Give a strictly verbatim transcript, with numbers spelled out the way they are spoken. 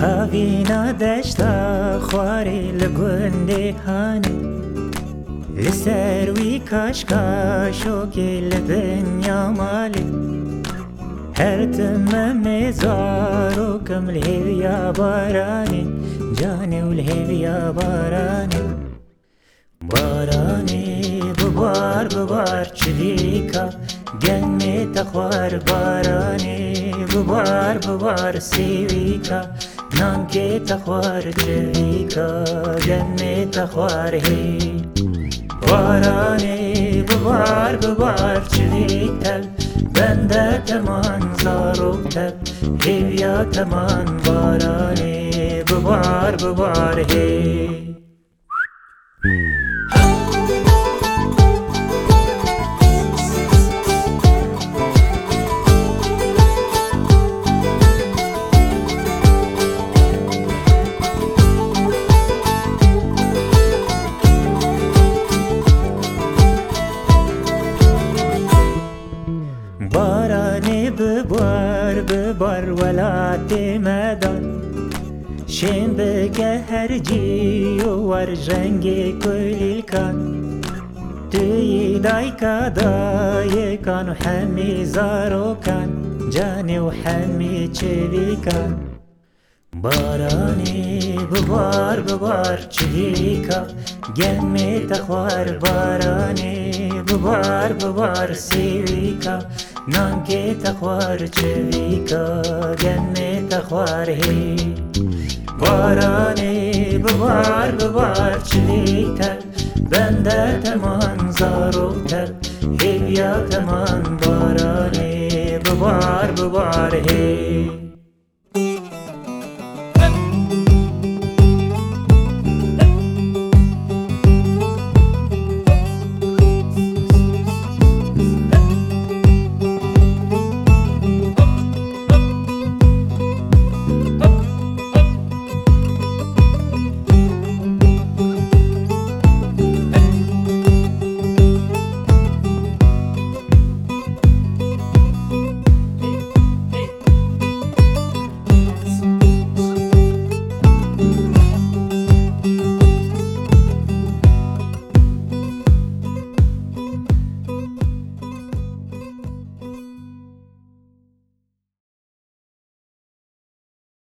خاوینا دشتا خواری لگنده هانه لسر وی کاشکاشو که لدنیا مالی هر تم مزارو کم الهویا بارانی جانی والهویا بارانی بارانی ببار ببار چلیکا گنی تخوار بارانی ببار ببار سیویکا نانکی تخوار چلیکا گنی تخوار هی بارانی ببار ببار چلیکا بنده تمان زارو تب هیویا تمان بارانی ببار ببار هی بارانی ببار ببار ولاتی مدان شیم بگه هر جی و ور رنگی کلیل کن توی دای کدای کن و همی زارو کن جانی و همی چوی کن بارانی ببار ببار چلیکا گمی تخوار بارانی ببار ببار سیویکا نانکی تخوار چویکا گمی تخوار هی بارانی ببار ببار چلیکا بنده تمان زارو تر هیویا تمان بارانی ببار ببار هی